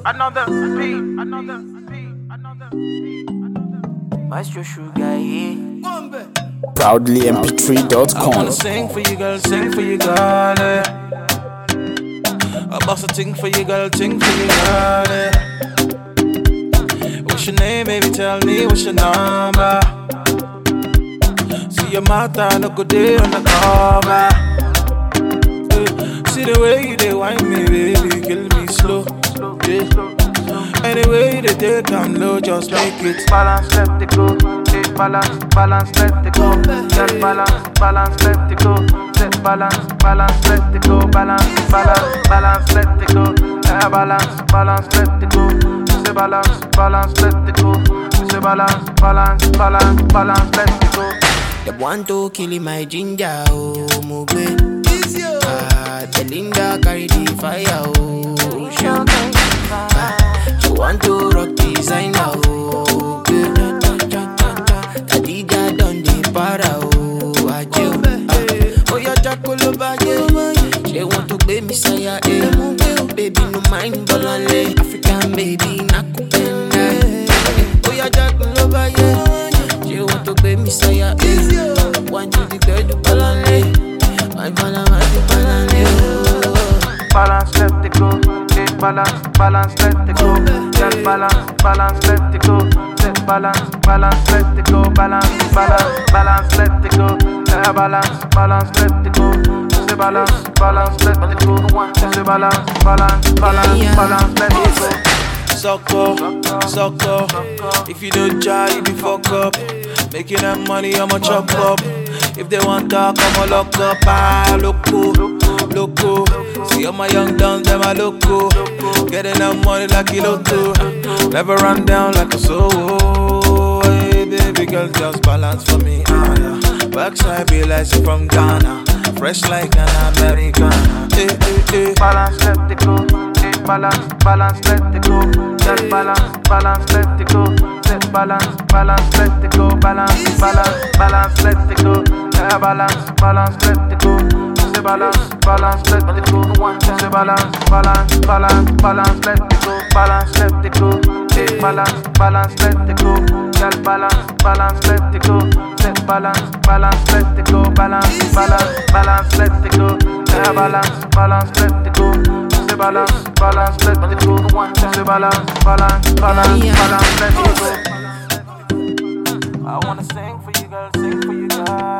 Another beat. Maestro Sugar, yeah. Proudly mp3.com. I wanna sing for you, girl, sing for you, girl. I bust a ting for you, girl, ting for you, girl. What's your name, baby? Tell me what's your number. See your mouth, I no good day on the cover. See the way you dey wine me, baby, kill me slow. Anyway, they take I'm low, just make it balance, let it go. Balance, let it go. Get balance, let it go. Set balance, let it go. Balance, let it go. Balance, let it go. Say balance, let it go. Say balance, let it go. They want to kill my ginger, oh, move. Belinda carry the fire, oh, sugar. She want to rock designer, oh, Khadija done the para, oh, ajo. Oh, your jackal over here. She want to be Messiah, eh. Baby, no mind, balance. African baby, nakupenda. Oh, your jackal over here. She want to be Messiah, eh. Want to declare the balance. My balance, balance, let it go. Balance, let it go. Get balance, let it go. Set balance, let it go. Balance, let it go. Balance, let it go. Say balance, let it go. Say balance, let it go. Suck up. If you don't try, you be fuck up. Making that money, I'ma chop up. If they want talk, I'ma lock up. Ah, loco. See all my young dons, them I loco. Getting that money like a lotto. Never run down like a soul. Hey, baby girl, just balance for me. Backside be like she from Ghana. Fresh like an Americana. Hey. Balance, let it go. Balance, let it go. Get balance, let it go. Set balance, let it go. Balance, let it go. Balance, let it go. Say balance, let it go. Say balance, let it go. Balance, let it go. Balance, let it go. Get balance, let it go. Set balance, let it go. Balance, let it go. Balance, let it go. Say balance, let it go. Say balance, let it go. I wanna sing for you, girl, sing for you, girl.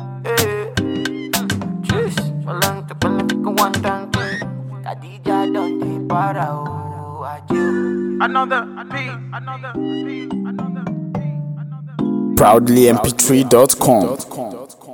Khadija done the para, oh, ajo. Another beat. Proudly mp3.com.